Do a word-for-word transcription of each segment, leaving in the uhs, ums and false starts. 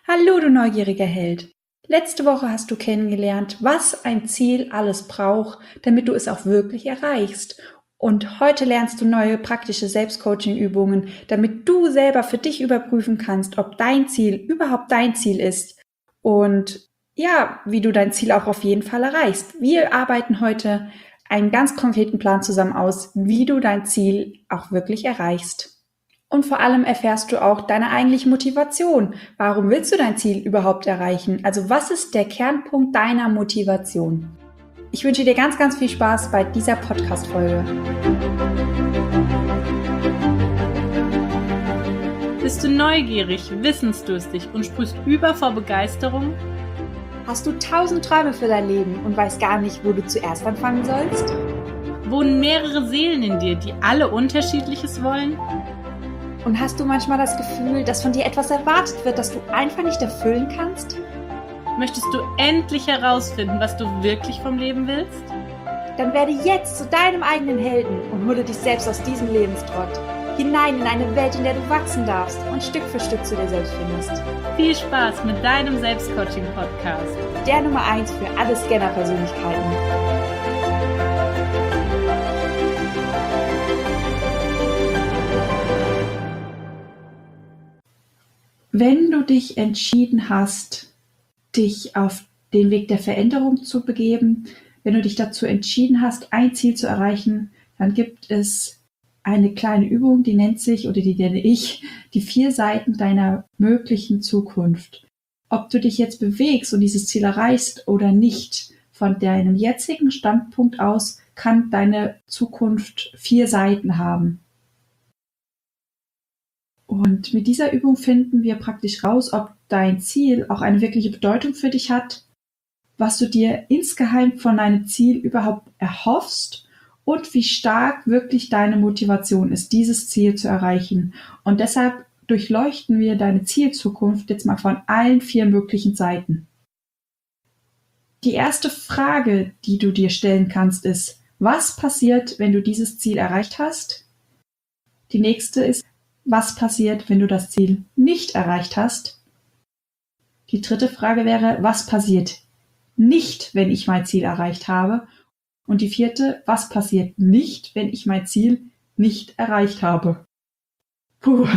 Hallo, du neugieriger Held! Letzte Woche hast du kennengelernt, was ein Ziel alles braucht, damit du es auch wirklich erreichst. Und heute lernst du neue praktische Selbstcoaching-Übungen, damit du selber für dich überprüfen kannst, ob dein Ziel überhaupt dein Ziel ist und ja, wie du dein Ziel auch auf jeden Fall erreichst. Wir arbeiten heute einen ganz konkreten Plan zusammen aus, wie du dein Ziel auch wirklich erreichst. Und vor allem erfährst du auch deine eigentliche Motivation. Warum willst du dein Ziel überhaupt erreichen? Also was ist der Kernpunkt deiner Motivation? Ich wünsche dir ganz, ganz viel Spaß bei dieser Podcast-Folge. Bist du neugierig, wissensdurstig und sprühst über vor Begeisterung? Hast du tausend Träume für dein Leben und weißt gar nicht, wo du zuerst anfangen sollst? Wohnen mehrere Seelen in dir, die alle Unterschiedliches wollen? Und hast du manchmal das Gefühl, dass von dir etwas erwartet wird, das du einfach nicht erfüllen kannst? Möchtest du endlich herausfinden, was du wirklich vom Leben willst? Dann werde jetzt zu deinem eigenen Helden und hole dich selbst aus diesem Lebenstrott. Hinein in eine Welt, in der du wachsen darfst und Stück für Stück zu dir selbst findest. Viel Spaß mit deinem Selbstcoaching-Podcast. Der Nummer eins für alle Scanner-Persönlichkeiten. Wenn du dich entschieden hast, dich auf den Weg der Veränderung zu begeben, wenn du dich dazu entschieden hast, ein Ziel zu erreichen, dann gibt es eine kleine Übung, die nennt sich, oder die nenne ich, die vier Seiten deiner möglichen Zukunft. Ob du dich jetzt bewegst und dieses Ziel erreichst oder nicht, von deinem jetzigen Standpunkt aus kann deine Zukunft vier Seiten haben. Und mit dieser Übung finden wir praktisch raus, ob dein Ziel auch eine wirkliche Bedeutung für dich hat, was du dir insgeheim von deinem Ziel überhaupt erhoffst und wie stark wirklich deine Motivation ist, dieses Ziel zu erreichen. Und deshalb durchleuchten wir deine Zielzukunft jetzt mal von allen vier möglichen Seiten. Die erste Frage, die du dir stellen kannst, ist: Was passiert, wenn du dieses Ziel erreicht hast? Die nächste ist: Was passiert, wenn du das Ziel nicht erreicht hast? Die dritte Frage wäre: Was passiert nicht, wenn ich mein Ziel erreicht habe? Und die vierte: Was passiert nicht, wenn ich mein Ziel nicht erreicht habe? Puh,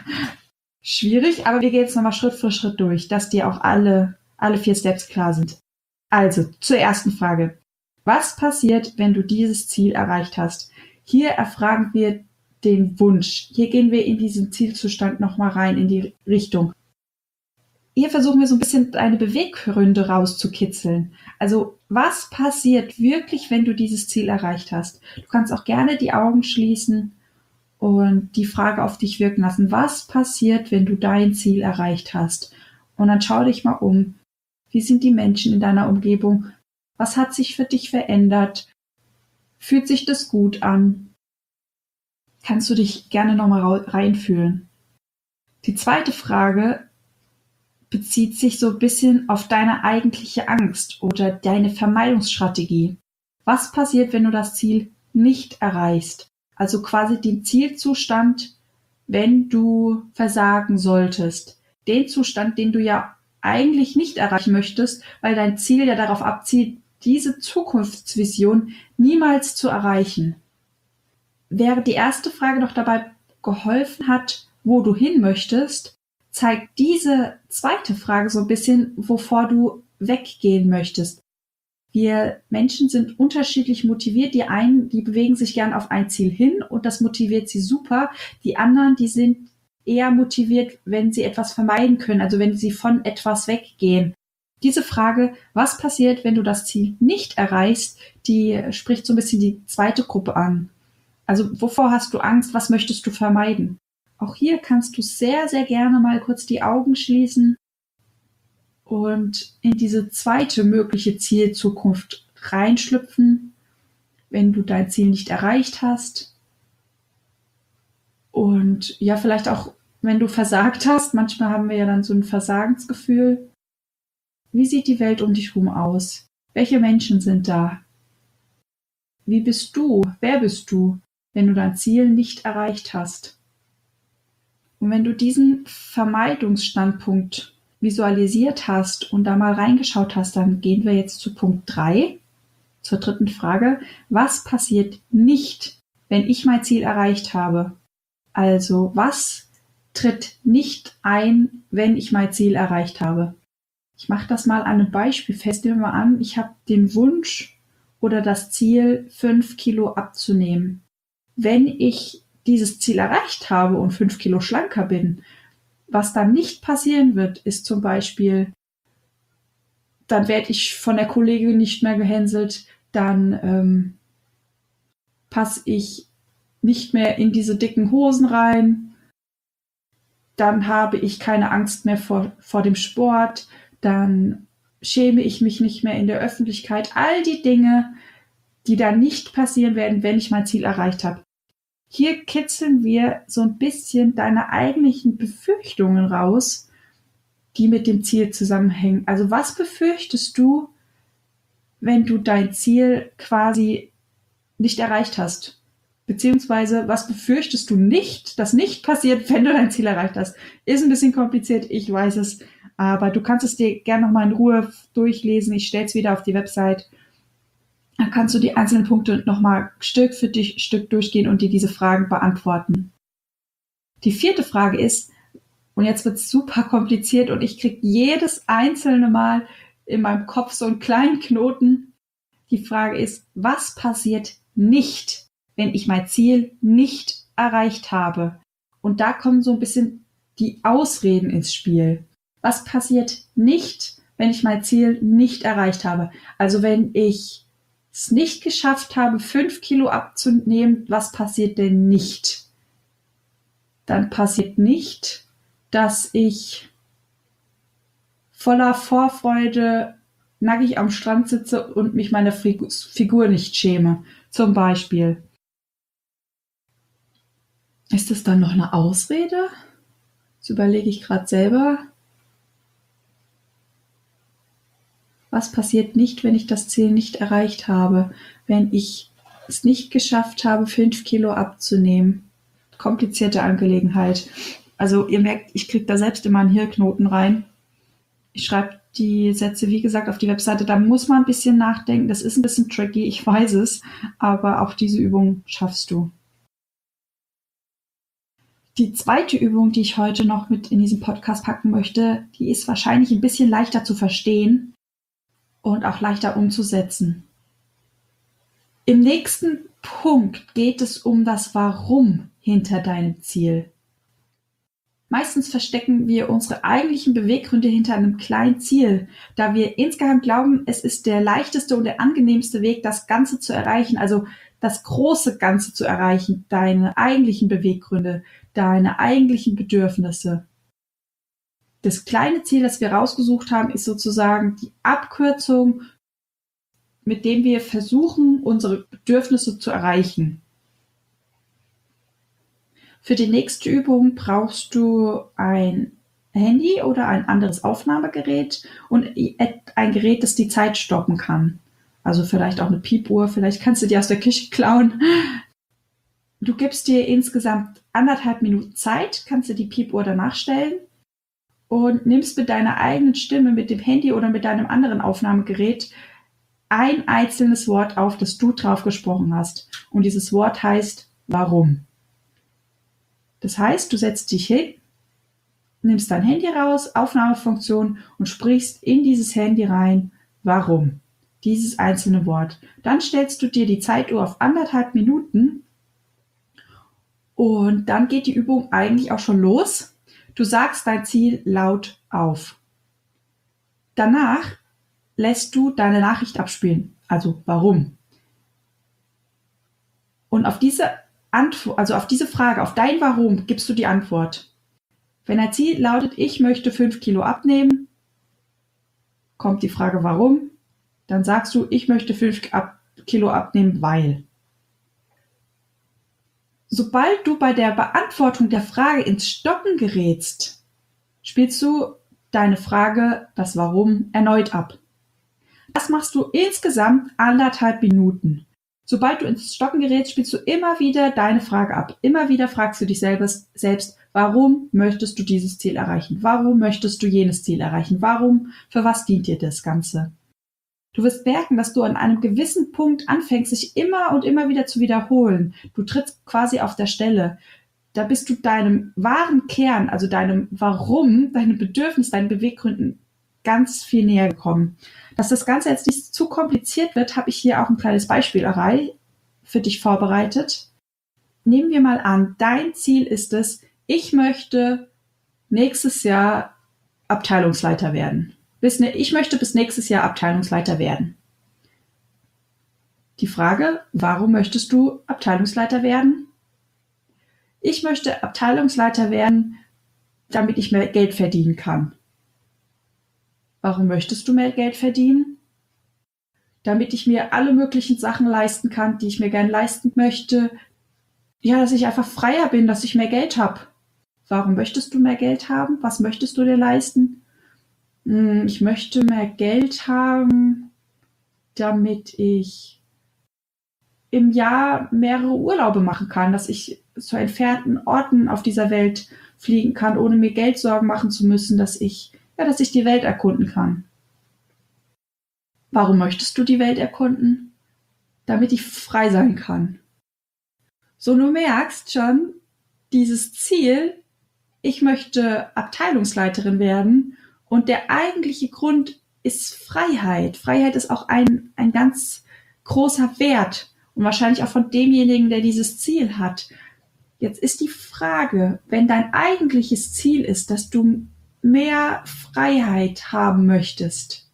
schwierig, aber wir gehen jetzt nochmal Schritt für Schritt durch, dass dir auch alle, alle vier Steps klar sind. Also, zur ersten Frage: Was passiert, wenn du dieses Ziel erreicht hast? Hier erfragen wir den Wunsch. Hier gehen wir in diesen Zielzustand nochmal rein, in die Richtung. Hier versuchen wir so ein bisschen deine Beweggründe rauszukitzeln. Also, was passiert wirklich, wenn du dieses Ziel erreicht hast? Du kannst auch gerne die Augen schließen und die Frage auf dich wirken lassen. Was passiert, wenn du dein Ziel erreicht hast? Und dann schau dich mal um. Wie sind die Menschen in deiner Umgebung? Was hat sich für dich verändert? Fühlt sich das gut an? Kannst du dich gerne nochmal reinfühlen. Die zweite Frage bezieht sich so ein bisschen auf deine eigentliche Angst oder deine Vermeidungsstrategie. Was passiert, wenn du das Ziel nicht erreichst? Also quasi den Zielzustand, wenn du versagen solltest. Den Zustand, den du ja eigentlich nicht erreichen möchtest, weil dein Ziel ja darauf abzielt, diese Zukunftsvision niemals zu erreichen. Während die erste Frage noch dabei geholfen hat, wo du hin möchtest, zeigt diese zweite Frage so ein bisschen, wovor du weggehen möchtest. Wir Menschen sind unterschiedlich motiviert. Die einen, die bewegen sich gern auf ein Ziel hin und das motiviert sie super. Die anderen, die sind eher motiviert, wenn sie etwas vermeiden können, also wenn sie von etwas weggehen. Diese Frage, was passiert, wenn du das Ziel nicht erreichst, die spricht so ein bisschen die zweite Gruppe an. Also wovor hast du Angst? Was möchtest du vermeiden? Auch hier kannst du sehr, sehr gerne mal kurz die Augen schließen und in diese zweite mögliche Zielzukunft reinschlüpfen, wenn du dein Ziel nicht erreicht hast. Und ja, vielleicht auch, wenn du versagt hast. Manchmal haben wir ja dann so ein Versagensgefühl. Wie sieht die Welt um dich herum aus? Welche Menschen sind da? Wie bist du? Wer bist du, wenn du dein Ziel nicht erreicht hast? Und wenn du diesen Vermeidungsstandpunkt visualisiert hast und da mal reingeschaut hast, dann gehen wir jetzt zu Punkt drei, zur dritten Frage. Was passiert nicht, wenn ich mein Ziel erreicht habe? Also, was tritt nicht ein, wenn ich mein Ziel erreicht habe? Ich mache das mal an einem Beispiel fest. Nehmen wir mal an, ich habe den Wunsch oder das Ziel, fünf Kilo abzunehmen. Wenn ich dieses Ziel erreicht habe und fünf Kilo schlanker bin, was dann nicht passieren wird, ist zum Beispiel, dann werde ich von der Kollegin nicht mehr gehänselt, dann ähm, passe ich nicht mehr in diese dicken Hosen rein, dann habe ich keine Angst mehr vor, vor dem Sport, dann schäme ich mich nicht mehr in der Öffentlichkeit. All die Dinge, die dann nicht passieren werden, wenn ich mein Ziel erreicht habe. Hier kitzeln wir so ein bisschen deine eigentlichen Befürchtungen raus, die mit dem Ziel zusammenhängen. Also was befürchtest du, wenn du dein Ziel quasi nicht erreicht hast? Beziehungsweise was befürchtest du nicht, das nicht passiert, wenn du dein Ziel erreicht hast? Ist ein bisschen kompliziert, ich weiß es, aber du kannst es dir gerne nochmal in Ruhe durchlesen. Ich stelle es wieder auf die Website. Dann kannst du die einzelnen Punkte nochmal Stück für dich, Stück durchgehen und dir diese Fragen beantworten. Die vierte Frage ist, und jetzt wird es super kompliziert und ich kriege jedes einzelne Mal in meinem Kopf so einen kleinen Knoten. Die Frage ist, was passiert nicht, wenn ich mein Ziel nicht erreicht habe? Und da kommen so ein bisschen die Ausreden ins Spiel. Was passiert nicht, wenn ich mein Ziel nicht erreicht habe? Also wenn ich es nicht geschafft habe, fünf Kilo abzunehmen, was passiert denn nicht? Dann passiert nicht, dass ich voller Vorfreude nackig am Strand sitze und mich meiner Figur nicht schäme. Zum Beispiel. Ist das dann noch eine Ausrede? Das überlege ich gerade selber. Was passiert nicht, wenn ich das Ziel nicht erreicht habe? Wenn ich es nicht geschafft habe, fünf Kilo abzunehmen? Komplizierte Angelegenheit. Also ihr merkt, ich kriege da selbst immer einen Hirnknoten rein. Ich schreibe die Sätze, wie gesagt, auf die Webseite. Da muss man ein bisschen nachdenken. Das ist ein bisschen tricky, ich weiß es. Aber auch diese Übung schaffst du. Die zweite Übung, die ich heute noch mit in diesen Podcast packen möchte, die ist wahrscheinlich ein bisschen leichter zu verstehen und auch leichter umzusetzen. Im nächsten Punkt geht es um das Warum hinter deinem Ziel. Meistens verstecken wir unsere eigentlichen Beweggründe hinter einem kleinen Ziel, da wir insgeheim glauben, es ist der leichteste und der angenehmste Weg, das Ganze zu erreichen, also das große Ganze zu erreichen, deine eigentlichen Beweggründe, deine eigentlichen Bedürfnisse. Das kleine Ziel, das wir rausgesucht haben, ist sozusagen die Abkürzung, mit dem wir versuchen, unsere Bedürfnisse zu erreichen. Für die nächste Übung brauchst du ein Handy oder ein anderes Aufnahmegerät und ein Gerät, das die Zeit stoppen kann. Also vielleicht auch eine Piepuhr, vielleicht kannst du die aus der Küche klauen. Du gibst dir insgesamt anderthalb Minuten Zeit, kannst du die Piepuhr danach stellen und nimmst mit deiner eigenen Stimme, mit dem Handy oder mit deinem anderen Aufnahmegerät ein einzelnes Wort auf, das du drauf gesprochen hast. Und dieses Wort heißt Warum. Das heißt, du setzt dich hin, nimmst dein Handy raus, Aufnahmefunktion und sprichst in dieses Handy rein Warum. Dieses einzelne Wort. Dann stellst du dir die Zeituhr auf anderthalb Minuten und dann geht die Übung eigentlich auch schon los. Du sagst dein Ziel laut auf. Danach lässt du deine Nachricht abspielen, also warum. Und auf diese Antwort, also auf diese Frage, auf dein Warum, gibst du die Antwort. Wenn dein Ziel lautet, ich möchte fünf Kilo abnehmen, kommt die Frage warum, dann sagst du, ich möchte fünf Kilo abnehmen, weil. Sobald du bei der Beantwortung der Frage ins Stocken gerätst, spielst du deine Frage, das Warum, erneut ab. Das machst du insgesamt anderthalb Minuten. Sobald du ins Stocken gerätst, spielst du immer wieder deine Frage ab. Immer wieder fragst du dich selbst, selbst, warum möchtest du dieses Ziel erreichen? Warum möchtest du jenes Ziel erreichen? Warum, für was dient dir das Ganze? Du wirst merken, dass du an einem gewissen Punkt anfängst, sich immer und immer wieder zu wiederholen. Du trittst quasi auf der Stelle. Da bist du deinem wahren Kern, also deinem Warum, deinem Bedürfnis, deinen Beweggründen ganz viel näher gekommen. Dass das Ganze jetzt nicht zu kompliziert wird, habe ich hier auch ein kleines Beispielerei für dich vorbereitet. Nehmen wir mal an, dein Ziel ist es, ich möchte nächstes Jahr Abteilungsleiter werden. Bis, ne, ich möchte bis nächstes Jahr Abteilungsleiter werden. Die Frage, warum möchtest du Abteilungsleiter werden? Ich möchte Abteilungsleiter werden, damit ich mehr Geld verdienen kann. Warum möchtest du mehr Geld verdienen? Damit ich mir alle möglichen Sachen leisten kann, die ich mir gern leisten möchte. Ja, dass ich einfach freier bin, dass ich mehr Geld habe. Warum möchtest du mehr Geld haben? Was möchtest du dir leisten? Hm, ich möchte mehr Geld haben, damit ich im Jahr mehrere Urlaube machen kann, dass ich zu entfernten Orten auf dieser Welt fliegen kann, ohne mir Geldsorgen machen zu müssen, dass ich Ja, dass ich die Welt erkunden kann. Warum möchtest du die Welt erkunden? Damit ich frei sein kann. So, du merkst schon, dieses Ziel, ich möchte Abteilungsleiterin werden und der eigentliche Grund ist Freiheit. Freiheit ist auch ein, ein ganz großer Wert und wahrscheinlich auch von demjenigen, der dieses Ziel hat. Jetzt ist die Frage, wenn dein eigentliches Ziel ist, dass du mehr Freiheit haben möchtest,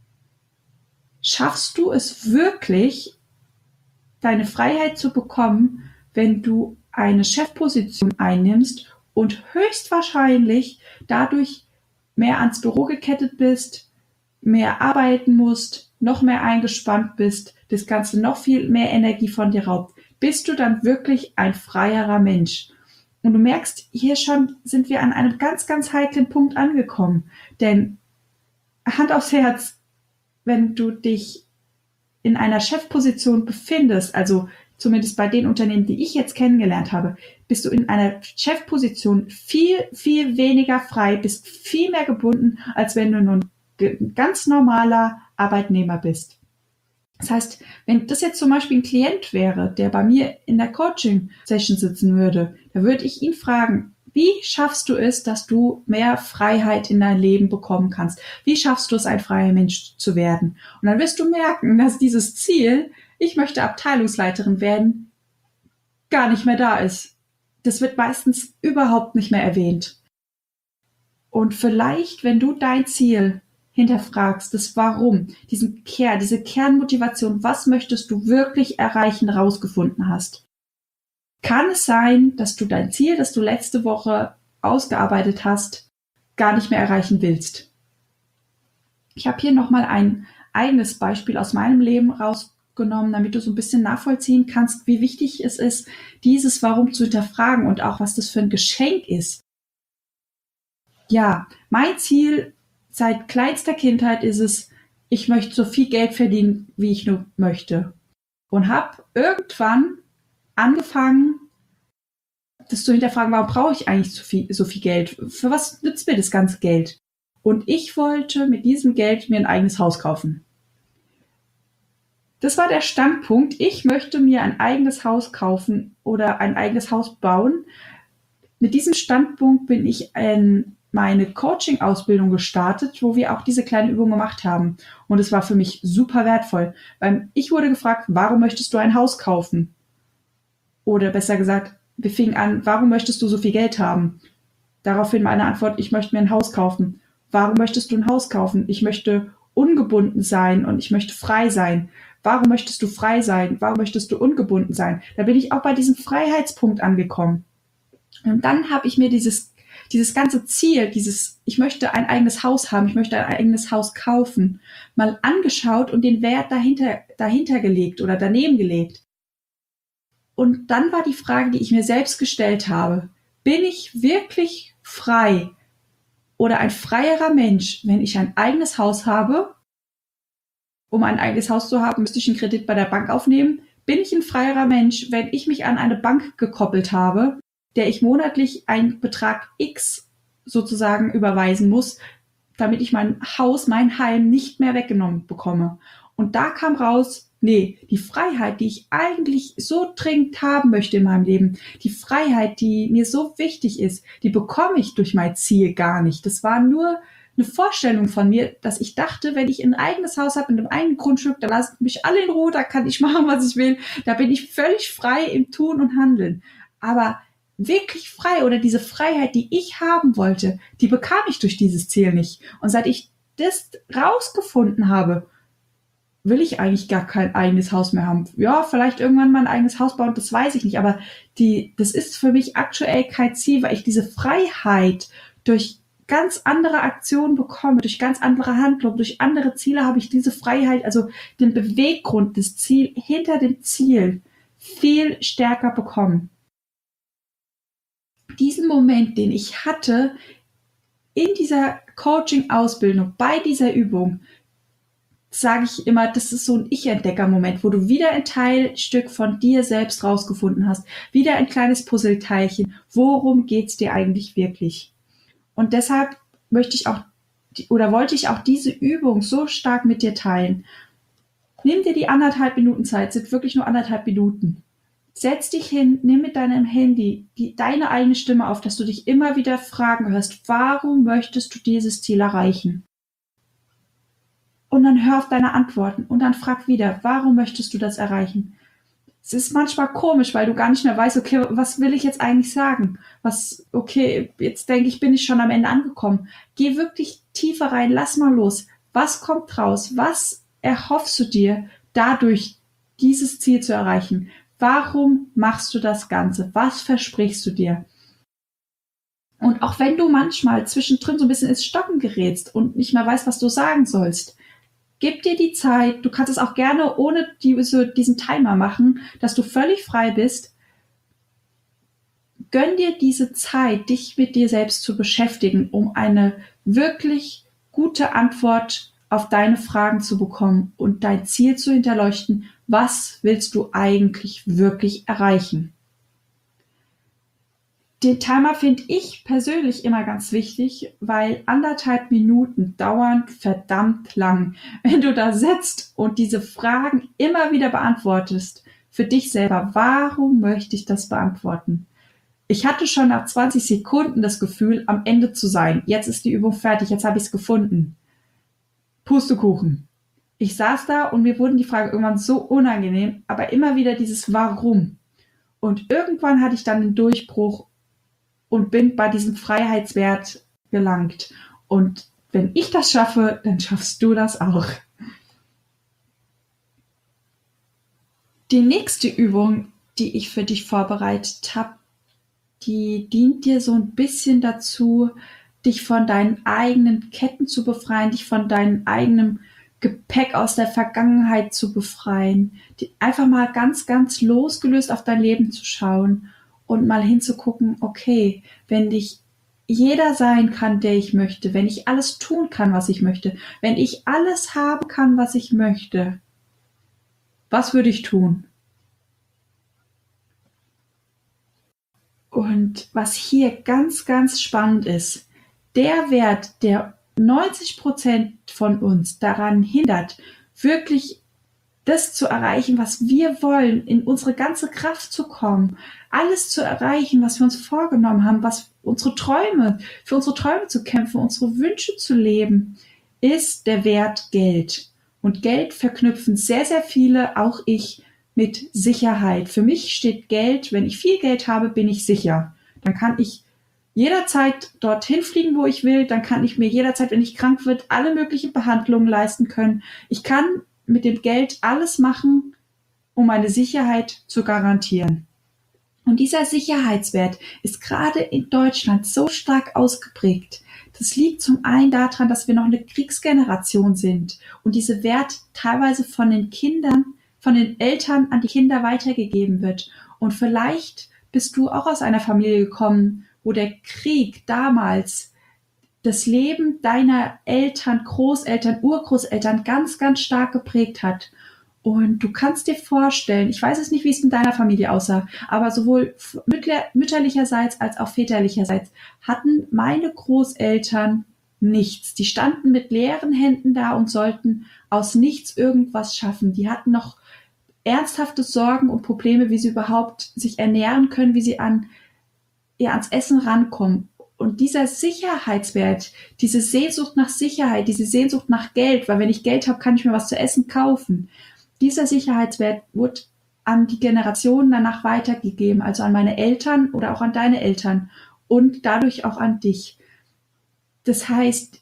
schaffst du es wirklich, deine Freiheit zu bekommen, wenn du eine Chefposition einnimmst und höchstwahrscheinlich dadurch mehr ans Büro gekettet bist, mehr arbeiten musst, noch mehr eingespannt bist, das Ganze noch viel mehr Energie von dir raubt, bist du dann wirklich ein freierer Mensch. Und du merkst, hier schon sind wir an einem ganz, ganz heiklen Punkt angekommen. Denn Hand aufs Herz, wenn du dich in einer Chefposition befindest, also zumindest bei den Unternehmen, die ich jetzt kennengelernt habe, bist du in einer Chefposition viel, viel weniger frei, bist viel mehr gebunden, als wenn du nun ein ganz normaler Arbeitnehmer bist. Das heißt, wenn das jetzt zum Beispiel ein Klient wäre, der bei mir in der Coaching-Session sitzen würde, da würde ich ihn fragen, wie schaffst du es, dass du mehr Freiheit in dein Leben bekommen kannst? Wie schaffst du es, ein freier Mensch zu werden? Und dann wirst du merken, dass dieses Ziel, ich möchte Abteilungsleiterin werden, gar nicht mehr da ist. Das wird meistens überhaupt nicht mehr erwähnt. Und vielleicht, wenn du dein Ziel hinterfragst, das Warum, diesen Kern, diese Kernmotivation, was möchtest du wirklich erreichen, rausgefunden hast, kann es sein, dass du dein Ziel, das du letzte Woche ausgearbeitet hast, gar nicht mehr erreichen willst. Ich habe hier nochmal ein eigenes Beispiel aus meinem Leben rausgenommen, damit du so ein bisschen nachvollziehen kannst, wie wichtig es ist, dieses Warum zu hinterfragen und auch, was das für ein Geschenk ist. Ja, mein Ziel seit kleinster Kindheit ist es, ich möchte so viel Geld verdienen, wie ich nur möchte. Und habe irgendwann angefangen, das zu hinterfragen, warum brauche ich eigentlich so viel, so viel Geld? Für was nützt mir das ganze Geld? Und ich wollte mit diesem Geld mir ein eigenes Haus kaufen. Das war der Standpunkt. Ich möchte mir ein eigenes Haus kaufen oder ein eigenes Haus bauen. Mit diesem Standpunkt bin ich in meine Coaching-Ausbildung gestartet, wo wir auch diese kleine Übung gemacht haben. Und es war für mich super wertvoll, weil ich wurde gefragt, warum möchtest du ein Haus kaufen? Oder besser gesagt, wir fingen an, warum möchtest du so viel Geld haben? Daraufhin meine Antwort, ich möchte mir ein Haus kaufen. Warum möchtest du ein Haus kaufen? Ich möchte ungebunden sein und ich möchte frei sein. Warum möchtest du frei sein? Warum möchtest du ungebunden sein? Da bin ich auch bei diesem Freiheitspunkt angekommen. Und dann habe ich mir dieses dieses ganze Ziel, dieses, ich möchte ein eigenes Haus haben, ich möchte ein eigenes Haus kaufen, mal angeschaut und den Wert dahinter, dahinter gelegt oder daneben gelegt. Und dann war die Frage, die ich mir selbst gestellt habe, bin ich wirklich frei oder ein freierer Mensch, wenn ich ein eigenes Haus habe? Um ein eigenes Haus zu haben, müsste ich einen Kredit bei der Bank aufnehmen. bin ich ein freierer Mensch, wenn ich mich an eine Bank gekoppelt habe, der ich monatlich einen Betrag X sozusagen überweisen muss, damit ich mein Haus, mein Heim nicht mehr weggenommen bekomme. Und da kam raus, nee, die Freiheit, die ich eigentlich so dringend haben möchte in meinem Leben, die Freiheit, die mir so wichtig ist, die bekomme ich durch mein Ziel gar nicht. Das war nur eine Vorstellung von mir, dass ich dachte, wenn ich ein eigenes Haus habe, mit einem eigenen Grundstück, da lassen mich alle in Ruhe, da kann ich machen, was ich will, da bin ich völlig frei im Tun und Handeln. Aber wirklich frei oder diese Freiheit, die ich haben wollte, die bekam ich durch dieses Ziel nicht. Und seit ich das rausgefunden habe, will ich eigentlich gar kein eigenes Haus mehr haben. Ja, vielleicht irgendwann mal ein eigenes Haus bauen, das weiß ich nicht. Aber die, das ist für mich aktuell kein Ziel, weil ich diese Freiheit durch ganz andere Aktionen bekomme, durch ganz andere Handlungen, durch andere Ziele habe ich diese Freiheit, also den Beweggrund, das Ziel hinter dem Ziel viel stärker bekommen. Diesen Moment, den ich hatte in dieser Coaching-Ausbildung, bei dieser Übung, sage ich immer, das ist so ein Ich-Entdecker-Moment, wo du wieder ein Teilstück von dir selbst rausgefunden hast, wieder ein kleines Puzzleteilchen. Worum geht's dir eigentlich wirklich? Und deshalb möchte ich auch, oder wollte ich auch diese Übung so stark mit dir teilen. Nimm dir die anderthalb Minuten Zeit, sind wirklich nur anderthalb Minuten. Setz dich hin, nimm mit deinem Handy die, deine eigene Stimme auf, dass du dich immer wieder fragen hörst, warum möchtest du dieses Ziel erreichen? Und dann hör auf deine Antworten und dann frag wieder, warum möchtest du das erreichen? Es ist manchmal komisch, weil du gar nicht mehr weißt, okay, was will ich jetzt eigentlich sagen? Was, okay, jetzt denke ich, bin ich schon am Ende angekommen. Geh wirklich tiefer rein, lass mal los. Was kommt raus? Was erhoffst du dir dadurch, dieses Ziel zu erreichen? Warum machst du das Ganze? Was versprichst du dir? Und auch wenn du manchmal zwischendrin so ein bisschen ins Stocken gerätst und nicht mehr weißt, was du sagen sollst, gib dir die Zeit, du kannst es auch gerne ohne die, so diesen Timer machen, dass du völlig frei bist. Gönn dir diese Zeit, dich mit dir selbst zu beschäftigen, um eine wirklich gute Antwort auf deine Fragen zu bekommen und dein Ziel zu hinterleuchten. Was willst du eigentlich wirklich erreichen? Den Timer finde ich persönlich immer ganz wichtig, weil anderthalb Minuten dauern verdammt lang. Wenn du da sitzt und diese Fragen immer wieder beantwortest, für dich selber, warum möchte ich das beantworten? Ich hatte schon nach zwanzig Sekunden das Gefühl, am Ende zu sein. Jetzt ist die Übung fertig, jetzt habe ich es gefunden. Pustekuchen. Ich saß da und mir wurden die Fragen irgendwann so unangenehm, aber immer wieder dieses Warum. Und irgendwann hatte ich dann den Durchbruch und bin bei diesem Freiheitswert gelangt. Und wenn ich das schaffe, dann schaffst du das auch. Die nächste Übung, die ich für dich vorbereitet habe, die dient dir so ein bisschen dazu, dich von deinen eigenen Ketten zu befreien, dich von deinem eigenen Gepäck aus der Vergangenheit zu befreien, die einfach mal ganz, ganz losgelöst auf dein Leben zu schauen und mal hinzugucken, okay, wenn ich jeder sein kann, der ich möchte, wenn ich alles tun kann, was ich möchte, wenn ich alles haben kann, was ich möchte, was würde ich tun? Und was hier ganz, ganz spannend ist, der Wert, der neunzig Prozent von uns daran hindert, wirklich das zu erreichen, was wir wollen, in unsere ganze Kraft zu kommen, alles zu erreichen, was wir uns vorgenommen haben, was unsere Träume, für unsere Träume zu kämpfen, unsere Wünsche zu leben, ist der Wert Geld. Und Geld verknüpfen sehr, sehr viele, auch ich, mit Sicherheit. Für mich steht Geld, wenn ich viel Geld habe, bin ich sicher. Dann kann ich jederzeit dorthin fliegen, wo ich will. Dann kann ich mir jederzeit, wenn ich krank werde, alle möglichen Behandlungen leisten können. Ich kann mit dem Geld alles machen, um meine Sicherheit zu garantieren. Und dieser Sicherheitswert ist gerade in Deutschland so stark ausgeprägt. Das liegt zum einen daran, dass wir noch eine Kriegsgeneration sind und diese Wert teilweise von den Kindern, von den Eltern an die Kinder weitergegeben wird. Und vielleicht bist du auch aus einer Familie gekommen, wo der Krieg damals das Leben deiner Eltern, Großeltern, Urgroßeltern ganz, ganz stark geprägt hat. Und du kannst dir vorstellen, ich weiß es nicht, wie es in deiner Familie aussah, aber sowohl mütterlicherseits als auch väterlicherseits hatten meine Großeltern nichts. Die standen mit leeren Händen da und sollten aus nichts irgendwas schaffen. Die hatten noch ernsthafte Sorgen und Probleme, wie sie überhaupt sich ernähren können, wie sie an, ja, ans Essen rankommen. Und dieser Sicherheitswert, diese Sehnsucht nach Sicherheit, diese Sehnsucht nach Geld, weil wenn ich Geld habe, kann ich mir was zu essen kaufen. Dieser Sicherheitswert wurde an die Generationen danach weitergegeben, also an meine Eltern oder auch an deine Eltern und dadurch auch an dich. Das heißt,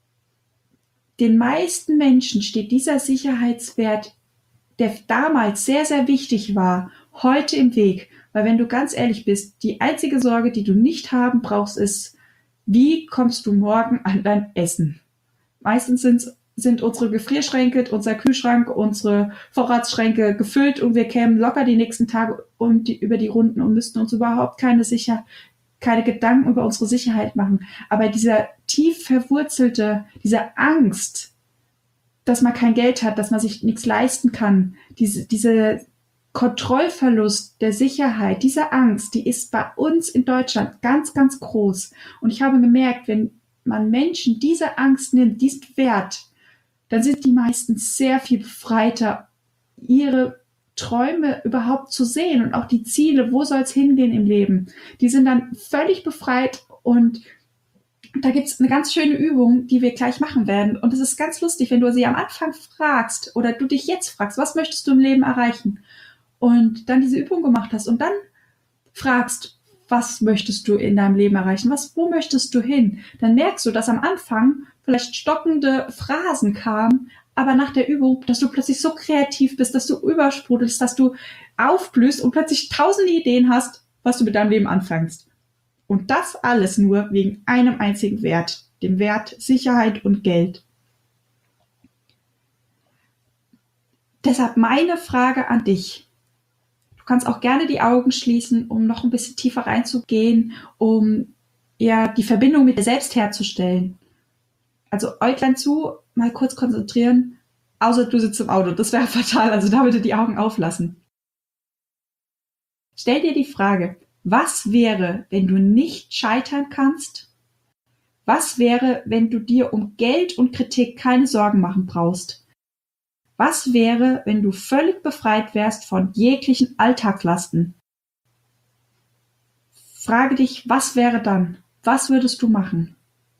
den meisten Menschen steht dieser Sicherheitswert, der damals sehr, sehr wichtig war, heute im Weg. Weil wenn du ganz ehrlich bist, die einzige Sorge, die du nicht haben brauchst, ist, wie kommst du morgen an dein Essen? Meistens sind, sind unsere Gefrierschränke, unser Kühlschrank, unsere Vorratsschränke gefüllt und wir kämen locker die nächsten Tage um die, über die Runden und müssten uns überhaupt keine sicher, keine Gedanken über unsere Sicherheit machen. Aber dieser tief verwurzelte, diese Angst, dass man kein Geld hat, dass man sich nichts leisten kann, diese, diese Kontrollverlust der Sicherheit, diese Angst, die ist bei uns in Deutschland ganz, ganz groß. Und ich habe gemerkt, wenn man Menschen diese Angst nimmt, diesen Wert, dann sind die meisten sehr viel befreiter, ihre Träume überhaupt zu sehen und auch die Ziele, wo soll es hingehen im Leben. Die sind dann völlig befreit und da gibt es eine ganz schöne Übung, die wir gleich machen werden. Und es ist ganz lustig, wenn du sie am Anfang fragst oder du dich jetzt fragst, was möchtest du im Leben erreichen? Und dann diese Übung gemacht hast und dann fragst, was möchtest du in deinem Leben erreichen? Was, wo möchtest du hin? Dann merkst du, dass am Anfang vielleicht stockende Phrasen kamen, aber nach der Übung, dass du plötzlich so kreativ bist, dass du übersprudelst, dass du aufblühst und plötzlich tausende Ideen hast, was du mit deinem Leben anfängst. Und das alles nur wegen einem einzigen Wert, dem Wert Sicherheit und Geld. Deshalb meine Frage an dich. Du kannst auch gerne die Augen schließen, um noch ein bisschen tiefer reinzugehen, um ja die Verbindung mit dir selbst herzustellen. Also Äuglein zu, mal kurz konzentrieren, außer du sitzt im Auto. Das wäre fatal, also da bitte die Augen auflassen. Stell dir die Frage, was wäre, wenn du nicht scheitern kannst? Was wäre, wenn du dir um Geld und Kritik keine Sorgen machen brauchst? Was wäre, wenn du völlig befreit wärst von jeglichen Alltagslasten? Frage dich, was wäre dann? Was würdest du machen?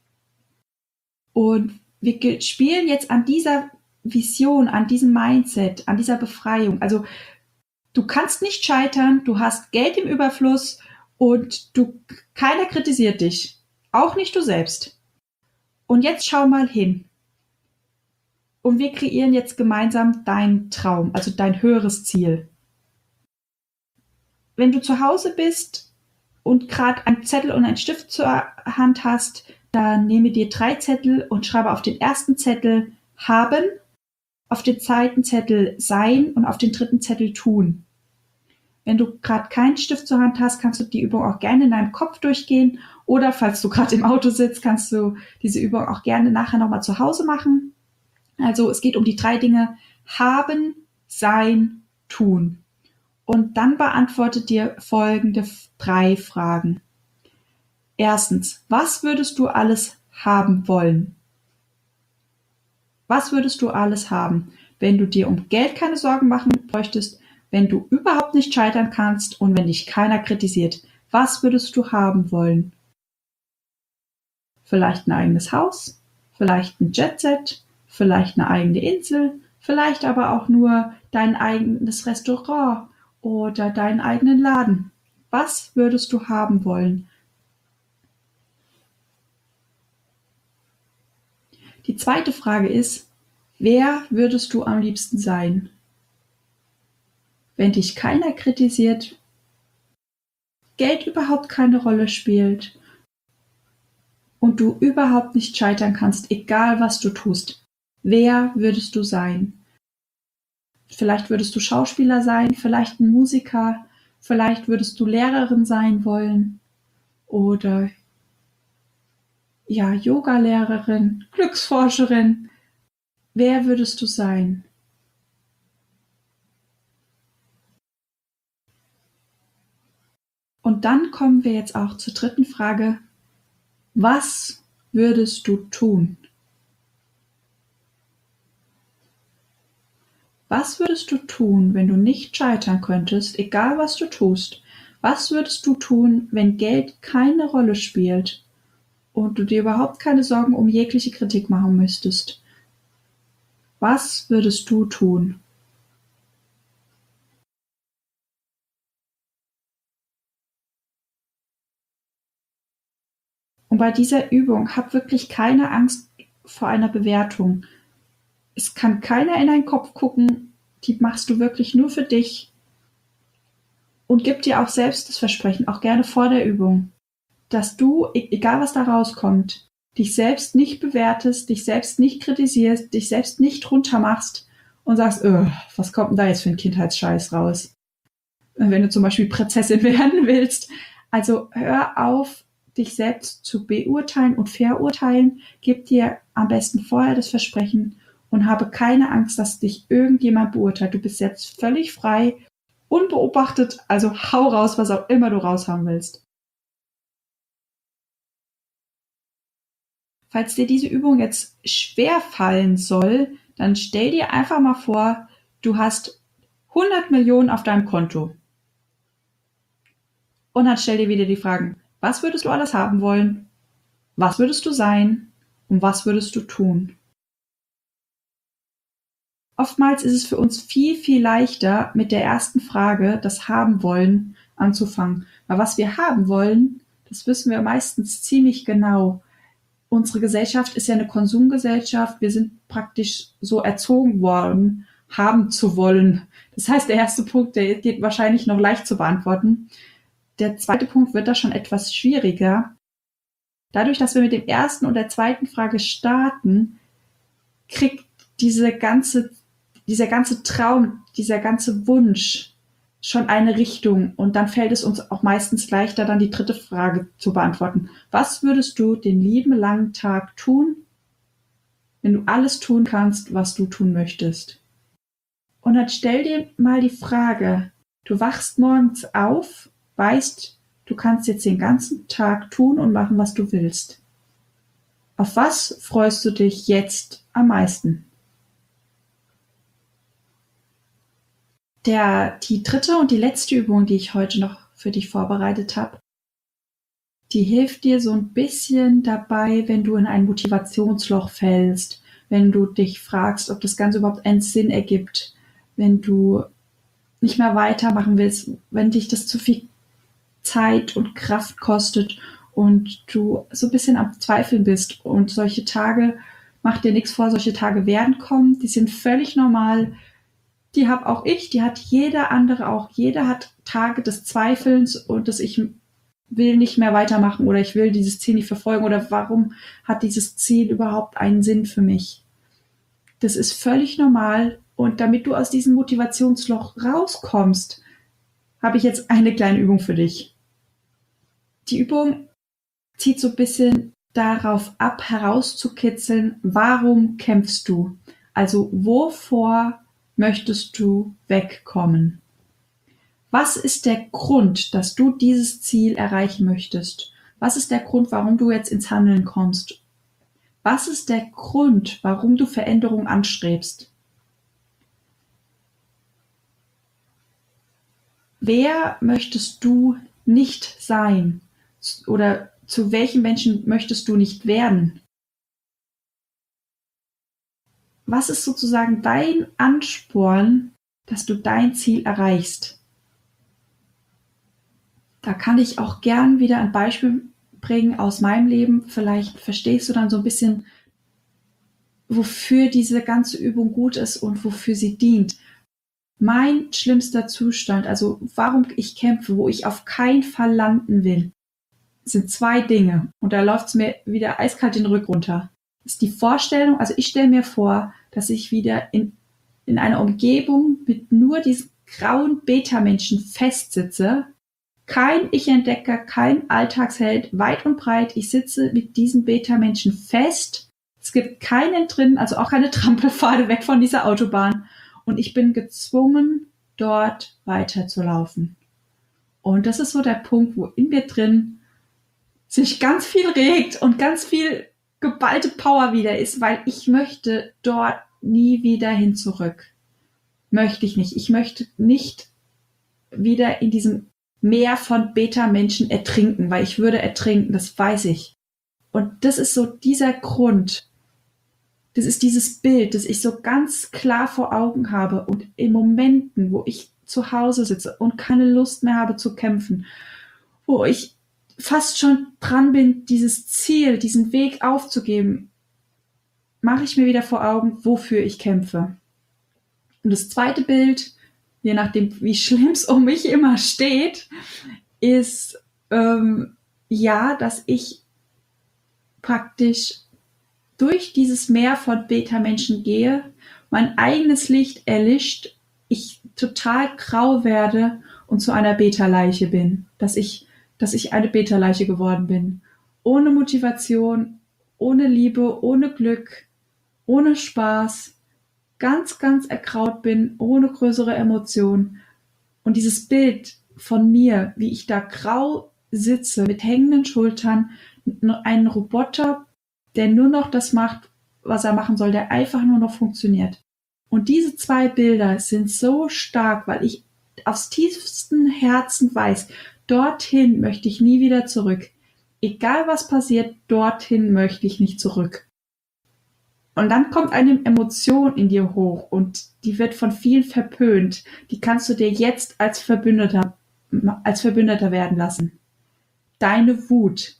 Und wir spielen jetzt an dieser Vision, an diesem Mindset, an dieser Befreiung. Also du kannst nicht scheitern, du hast Geld im Überfluss und du, keiner kritisiert dich. Auch nicht du selbst. Und jetzt schau mal hin. Und wir kreieren jetzt gemeinsam deinen Traum, also dein höheres Ziel. Wenn du zu Hause bist und gerade einen Zettel und einen Stift zur Hand hast, dann nehme dir drei Zettel und schreibe auf den ersten Zettel haben, auf den zweiten Zettel sein und auf den dritten Zettel tun. Wenn du gerade keinen Stift zur Hand hast, kannst du die Übung auch gerne in deinem Kopf durchgehen oder falls du gerade im Auto sitzt, kannst du diese Übung auch gerne nachher nochmal zu Hause machen. Also es geht um die drei Dinge haben, sein, tun. Und dann beantwortet dir folgende drei Fragen. Erstens, was würdest du alles haben wollen? Was würdest du alles haben, wenn du dir um Geld keine Sorgen machen bräuchtest, wenn du überhaupt nicht scheitern kannst und wenn dich keiner kritisiert? Was würdest du haben wollen? Vielleicht ein eigenes Haus, vielleicht ein Jetset, vielleicht eine eigene Insel, vielleicht aber auch nur dein eigenes Restaurant oder deinen eigenen Laden. Was würdest du haben wollen? Die zweite Frage ist, wer würdest du am liebsten sein? Wenn dich keiner kritisiert, Geld überhaupt keine Rolle spielt und du überhaupt nicht scheitern kannst, egal was du tust. Wer würdest du sein? Vielleicht würdest du Schauspieler sein, vielleicht ein Musiker, vielleicht würdest du Lehrerin sein wollen oder ja, Yogalehrerin, Glücksforscherin. Wer würdest du sein? Und dann kommen wir jetzt auch zur dritten Frage. Was würdest du tun? Was würdest du tun, wenn du nicht scheitern könntest, egal was du tust? Was würdest du tun, wenn Geld keine Rolle spielt und du dir überhaupt keine Sorgen um jegliche Kritik machen müsstest? Was würdest du tun? Und bei dieser Übung hab wirklich keine Angst vor einer Bewertung. Es kann keiner in deinen Kopf gucken, die machst du wirklich nur für dich. Und gib dir auch selbst das Versprechen, auch gerne vor der Übung, dass du, egal was da rauskommt, dich selbst nicht bewertest, dich selbst nicht kritisierst, dich selbst nicht runtermachst und sagst, was kommt denn da jetzt für ein Kindheitsscheiß raus? Wenn du zum Beispiel Prinzessin werden willst. Also hör auf, dich selbst zu beurteilen und verurteilen. Gib dir am besten vorher das Versprechen und habe keine Angst, dass dich irgendjemand beurteilt. Du bist jetzt völlig frei, unbeobachtet, also hau raus, was auch immer du raushaben willst. Falls dir diese Übung jetzt schwer fallen soll, dann stell dir einfach mal vor, du hast hundert Millionen auf deinem Konto. Und dann stell dir wieder die Fragen, was würdest du alles haben wollen? Was würdest du sein? Und was würdest du tun? Oftmals ist es für uns viel, viel leichter, mit der ersten Frage, das haben wollen, anzufangen. Weil was wir haben wollen, das wissen wir meistens ziemlich genau. Unsere Gesellschaft ist ja eine Konsumgesellschaft. Wir sind praktisch so erzogen worden, haben zu wollen. Das heißt, der erste Punkt, der geht wahrscheinlich noch leicht zu beantworten. Der zweite Punkt wird da schon etwas schwieriger. Dadurch, dass wir mit dem ersten und der zweiten Frage starten, kriegt diese ganze, dieser ganze Traum, dieser ganze Wunsch schon eine Richtung. Und dann fällt es uns auch meistens leichter, dann die dritte Frage zu beantworten. Was würdest du den lieben langen Tag tun, wenn du alles tun kannst, was du tun möchtest? Und dann stell dir mal die Frage, du wachst morgens auf, weißt, du kannst jetzt den ganzen Tag tun und machen, was du willst. Auf was freust du dich jetzt am meisten? Der, die dritte und die letzte Übung, die ich heute noch für dich vorbereitet habe, die hilft dir so ein bisschen dabei, wenn du in ein Motivationsloch fällst, wenn du dich fragst, ob das Ganze überhaupt einen Sinn ergibt, wenn du nicht mehr weitermachen willst, wenn dich das zu viel Zeit und Kraft kostet und du so ein bisschen am Zweifeln bist. Und solche Tage, mach dir nichts vor, solche Tage werden kommen, die sind völlig normal. Die habe auch ich, die hat jeder andere auch. Jeder hat Tage des Zweifelns und des ich will nicht mehr weitermachen oder ich will dieses Ziel nicht verfolgen oder warum hat dieses Ziel überhaupt einen Sinn für mich? Das ist völlig normal und damit du aus diesem Motivationsloch rauskommst, habe ich jetzt eine kleine Übung für dich. Die Übung zieht so ein bisschen darauf ab, herauszukitzeln, warum kämpfst du? Also wovor möchtest du wegkommen? Was ist der Grund, dass du dieses Ziel erreichen möchtest? Was ist der Grund, warum du jetzt ins Handeln kommst? Was ist der Grund, warum du Veränderung anstrebst? Wer möchtest du nicht sein? Oder zu welchen Menschen möchtest du nicht werden? Was ist sozusagen dein Ansporn, dass du dein Ziel erreichst? Da kann ich auch gern wieder ein Beispiel bringen aus meinem Leben. Vielleicht verstehst du dann so ein bisschen, wofür diese ganze Übung gut ist und wofür sie dient. Mein schlimmster Zustand, also warum ich kämpfe, wo ich auf keinen Fall landen will, sind zwei Dinge. Und da läuft es mir wieder eiskalt den Rücken runter. Das ist die Vorstellung, also ich stelle mir vor, dass ich wieder in, in einer Umgebung mit nur diesen grauen Beta-Menschen festsitze. Kein Ich-Entdecker, kein Alltagsheld, weit und breit. Ich sitze mit diesen Beta-Menschen fest. Es gibt keinen drin, also auch keine Trampelpfade weg von dieser Autobahn. Und ich bin gezwungen, dort weiterzulaufen. Und das ist so der Punkt, wo in mir drin sich ganz viel regt und ganz viel geballte Power wieder ist, weil ich möchte dort nie wieder hin zurück. Möchte ich nicht. Ich möchte nicht wieder in diesem Meer von Beta-Menschen ertrinken, weil ich würde ertrinken, das weiß ich. Und das ist so dieser Grund, das ist dieses Bild, das ich so ganz klar vor Augen habe und in Momenten, wo ich zu Hause sitze und keine Lust mehr habe zu kämpfen, wo ich fast schon dran bin, dieses Ziel, diesen Weg aufzugeben, mache ich mir wieder vor Augen, wofür ich kämpfe. Und das zweite Bild, je nachdem, wie schlimm es um mich immer steht, ist ähm, ja, dass ich praktisch durch dieses Meer von Beta-Menschen gehe, mein eigenes Licht erlischt, ich total grau werde und zu einer Beta-Leiche bin, dass ich, dass ich eine Beta-Leiche geworden bin. Ohne Motivation, ohne Liebe, ohne Glück, ohne Spaß, ganz, ganz ergraut bin, ohne größere Emotionen. Und dieses Bild von mir, wie ich da grau sitze, mit hängenden Schultern, ein Roboter, der nur noch das macht, was er machen soll, der einfach nur noch funktioniert. Und diese zwei Bilder sind so stark, weil ich aus tiefstem Herzen weiß, dorthin möchte ich nie wieder zurück. Egal was passiert, dorthin möchte ich nicht zurück. Und dann kommt eine Emotion in dir hoch und die wird von vielen verpönt. Die kannst du dir jetzt als Verbündeter, als Verbündeter werden lassen. Deine Wut.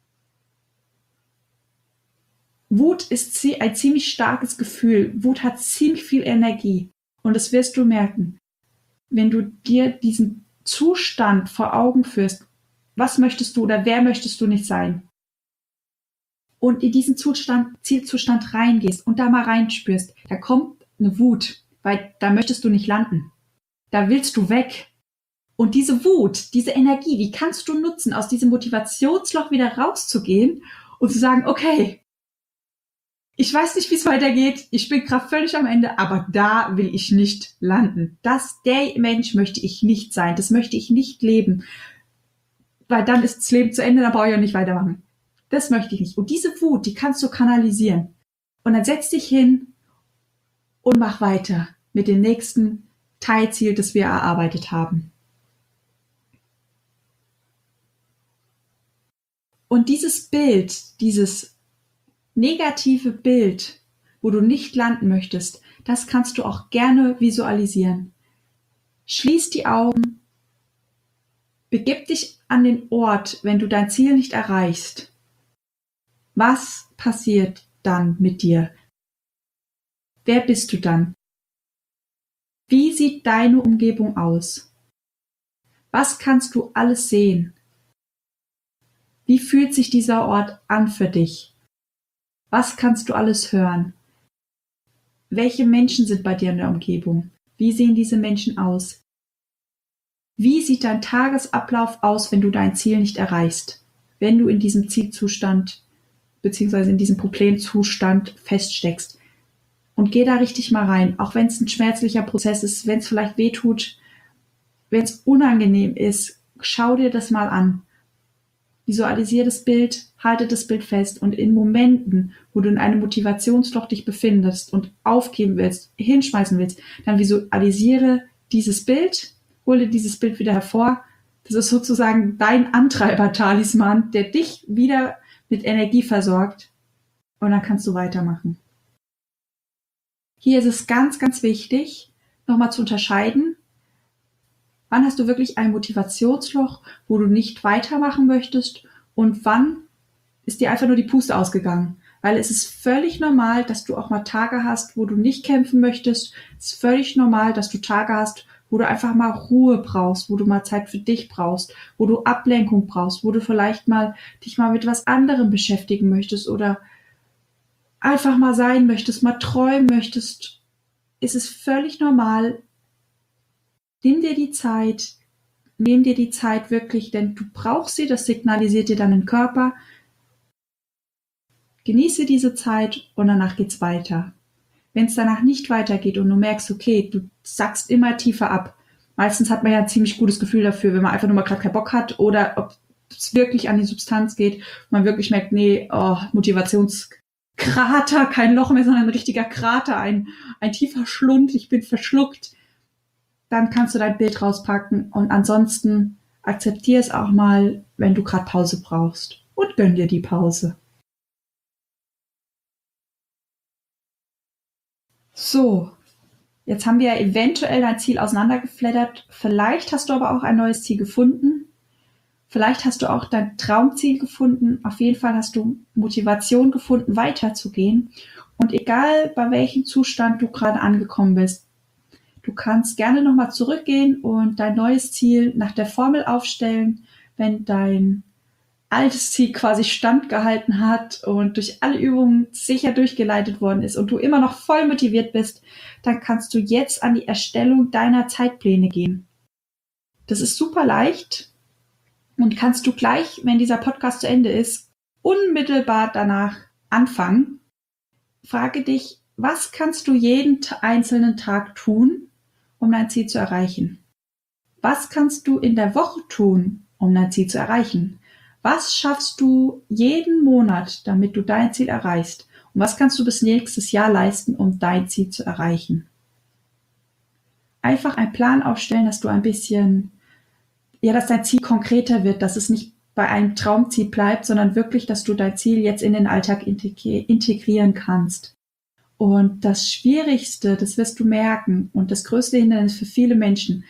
Wut ist ein ziemlich starkes Gefühl. Wut hat ziemlich viel Energie. Und das wirst du merken, wenn du dir diesen Zustand vor Augen führst. Was möchtest du oder wer möchtest du nicht sein? Und in diesen Zustand, Zielzustand reingehst und da mal reinspürst, da kommt eine Wut, weil da möchtest du nicht landen. Da willst du weg. Und diese Wut, diese Energie, die kannst du nutzen, aus diesem Motivationsloch wieder rauszugehen und zu sagen, okay, ich weiß nicht, wie es weitergeht, ich bin gerade völlig am Ende, aber da will ich nicht landen. Das, der Mensch möchte ich nicht sein, das möchte ich nicht leben, weil dann ist das Leben zu Ende, dann brauche ich auch nicht weitermachen. Das möchte ich nicht. Und diese Wut, die kannst du kanalisieren. Und dann setz dich hin und mach weiter mit dem nächsten Teilziel, das wir erarbeitet haben. Und dieses Bild, dieses negative Bild, wo du nicht landen möchtest, das kannst du auch gerne visualisieren. Schließ die Augen, begib dich an den Ort, wenn du dein Ziel nicht erreichst. Was passiert dann mit dir? Wer bist du dann? Wie sieht deine Umgebung aus? Was kannst du alles sehen? Wie fühlt sich dieser Ort an für dich? Was kannst du alles hören? Welche Menschen sind bei dir in der Umgebung? Wie sehen diese Menschen aus? Wie sieht dein Tagesablauf aus, wenn du dein Ziel nicht erreichst? Wenn du in diesem Zielzustand beziehungsweise in diesem Problemzustand feststeckst. Und geh da richtig mal rein, auch wenn es ein schmerzlicher Prozess ist, wenn es vielleicht wehtut, wenn es unangenehm ist, schau dir das mal an. Visualisiere das Bild, halte das Bild fest und in Momenten, wo du in einem Motivationsloch dich befindest und aufgeben willst, hinschmeißen willst, dann visualisiere dieses Bild, hole dieses Bild wieder hervor. Das ist sozusagen dein Antreiber-Talisman, der dich wieder mit Energie versorgt und dann kannst du weitermachen. Hier ist es ganz, ganz wichtig, nochmal zu unterscheiden, wann hast du wirklich ein Motivationsloch, wo du nicht weitermachen möchtest und wann ist dir einfach nur die Puste ausgegangen. Weil es ist völlig normal, dass du auch mal Tage hast, wo du nicht kämpfen möchtest. Es ist völlig normal, dass du Tage hast, wo du einfach mal Ruhe brauchst, wo du mal Zeit für dich brauchst, wo du Ablenkung brauchst, wo du vielleicht mal dich mal mit was anderem beschäftigen möchtest oder einfach mal sein möchtest, mal träumen möchtest. Es ist völlig normal. Nimm dir die Zeit, nimm dir die Zeit wirklich, denn du brauchst sie, das signalisiert dir deinen Körper. Genieße diese Zeit und danach geht's weiter. Wenn es danach nicht weitergeht und du merkst, okay, du sackst immer tiefer ab, Meistens hat man ja ein ziemlich gutes Gefühl dafür, wenn man einfach nur mal gerade keinen Bock hat oder ob es wirklich an die Substanz geht, man wirklich merkt, nee, oh, Motivationskrater, kein Loch mehr, sondern ein richtiger Krater, ein, ein tiefer Schlund, ich bin verschluckt. Dann kannst du dein Bild rauspacken und ansonsten akzeptier es auch mal, wenn du gerade Pause brauchst und gönn dir die Pause. So, jetzt haben wir ja eventuell dein Ziel auseinandergeflattert. Vielleicht hast du aber auch ein neues Ziel gefunden. Vielleicht hast du auch dein Traumziel gefunden. Auf jeden Fall hast du Motivation gefunden, weiterzugehen. Und egal, bei welchem Zustand du gerade angekommen bist, du kannst gerne nochmal zurückgehen und dein neues Ziel nach der Formel aufstellen, wenn dein altes Ziel quasi standgehalten hat und durch alle Übungen sicher durchgeleitet worden ist und du immer noch voll motiviert bist, dann kannst du jetzt an die Erstellung deiner Zeitpläne gehen. Das ist super leicht und kannst du gleich, wenn dieser Podcast zu Ende ist, unmittelbar danach anfangen. Frage dich, was kannst du jeden einzelnen Tag tun, um dein Ziel zu erreichen? Was kannst du in der Woche tun, um dein Ziel zu erreichen? Was schaffst du jeden Monat, damit du dein Ziel erreichst? Und was kannst du bis nächstes Jahr leisten, um dein Ziel zu erreichen? Einfach einen Plan aufstellen, dass du ein bisschen, ja, dass dein Ziel konkreter wird, dass es nicht bei einem Traumziel bleibt, sondern wirklich, dass du dein Ziel jetzt in den Alltag integrieren kannst. Und das Schwierigste, das wirst du merken, und das größte Hindernis für viele Menschen,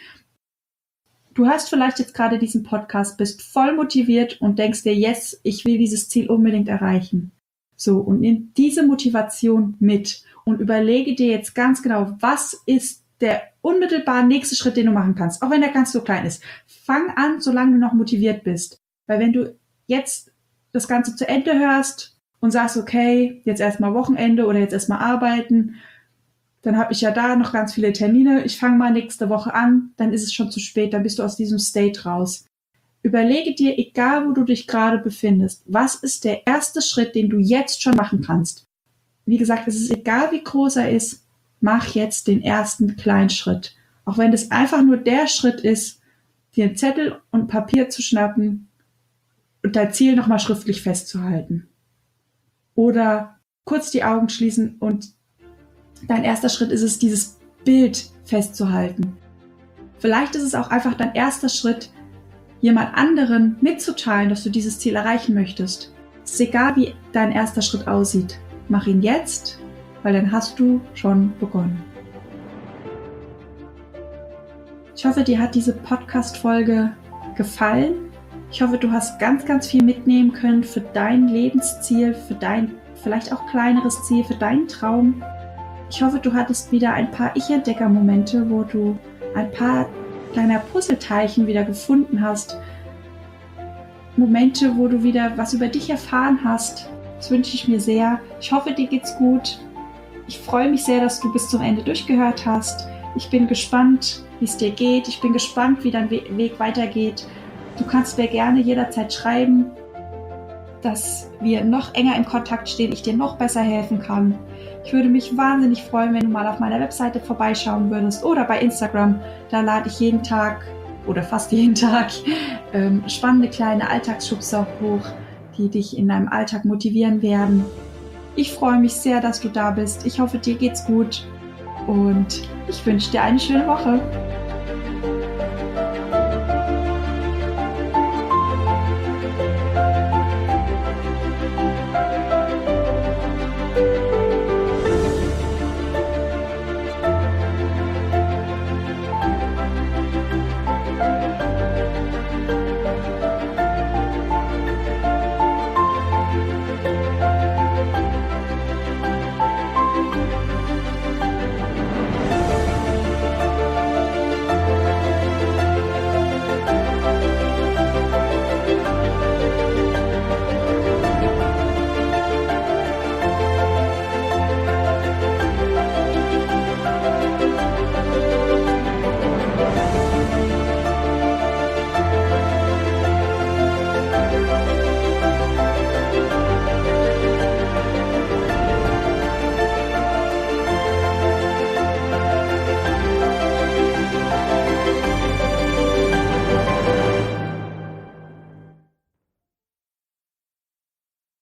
du hörst vielleicht jetzt gerade diesen Podcast, bist voll motiviert und denkst dir, yes, ich will dieses Ziel unbedingt erreichen. So, und nimm diese Motivation mit und überlege dir jetzt ganz genau, was ist der unmittelbar nächste Schritt, den du machen kannst, auch wenn der ganz so klein ist. Fang an, solange du noch motiviert bist. Weil wenn du jetzt das Ganze zu Ende hörst und sagst, okay, jetzt erstmal Wochenende oder jetzt erstmal arbeiten, dann habe ich ja da noch ganz viele Termine, ich fange mal nächste Woche an, dann ist es schon zu spät, dann bist du aus diesem State raus. Überlege dir, egal wo du dich gerade befindest, was ist der erste Schritt, den du jetzt schon machen kannst. Wie gesagt, es ist egal, wie groß er ist, mach jetzt den ersten kleinen Schritt. Auch wenn das einfach nur der Schritt ist, dir einen Zettel und Papier zu schnappen und dein Ziel nochmal schriftlich festzuhalten. Oder kurz die Augen schließen und dein erster Schritt ist es, dieses Bild festzuhalten. Vielleicht ist es auch einfach dein erster Schritt, jemand anderen mitzuteilen, dass du dieses Ziel erreichen möchtest. Es ist egal, wie dein erster Schritt aussieht. Mach ihn jetzt, weil dann hast du schon begonnen. Ich hoffe, dir hat diese Podcast-Folge gefallen. Ich hoffe, du hast ganz, ganz viel mitnehmen können für dein Lebensziel, für dein vielleicht auch kleineres Ziel, für deinen Traum. Ich hoffe, du hattest wieder ein paar Ich-Entdecker-Momente, wo du ein paar kleiner Puzzleteilchen wieder gefunden hast. Momente, wo du wieder was über dich erfahren hast. Das wünsche ich mir sehr. Ich hoffe, dir geht's gut. Ich freue mich sehr, dass du bis zum Ende durchgehört hast. Ich bin gespannt, wie es dir geht. Ich bin gespannt, wie dein Weg weitergeht. Du kannst mir gerne jederzeit schreiben, dass wir noch enger in Kontakt stehen, ich dir noch besser helfen kann. Ich würde mich wahnsinnig freuen, wenn du mal auf meiner Webseite vorbeischauen würdest oder bei Instagram. Da lade ich jeden Tag oder fast jeden Tag ähm, spannende kleine Alltagsschubser hoch, die dich in deinem Alltag motivieren werden. Ich freue mich sehr, dass du da bist. Ich hoffe, dir geht's gut und ich wünsche dir eine schöne Woche.